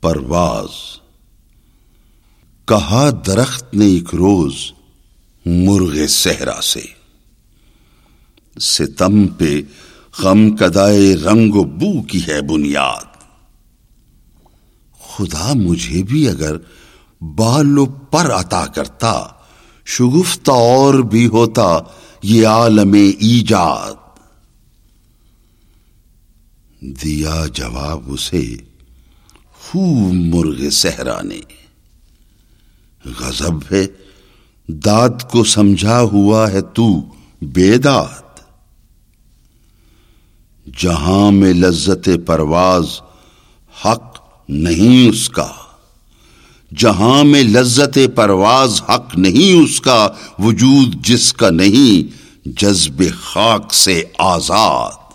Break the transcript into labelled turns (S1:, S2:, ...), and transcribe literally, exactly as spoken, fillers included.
S1: परवाज। कहा दरख्त ने एक रोज मुर्गे सहरा से, सितम पे गम कदाए रंगो बू की है बुनियाद। खुदा मुझे भी अगर बालो पर अता करता, शुगुफ्ता और भी होता ये आलमे ईजाद। दिया जवाब उसे खूब मुर्गे सहरा ने, गजब है दाद को समझा हुआ है तू बेदाद। जहां में लज्जत परवाज हक नहीं उसका, जहां में लज्जत परवाज हक नहीं उसका, वजूद जिसका नहीं जज्बे खाक से आजाद।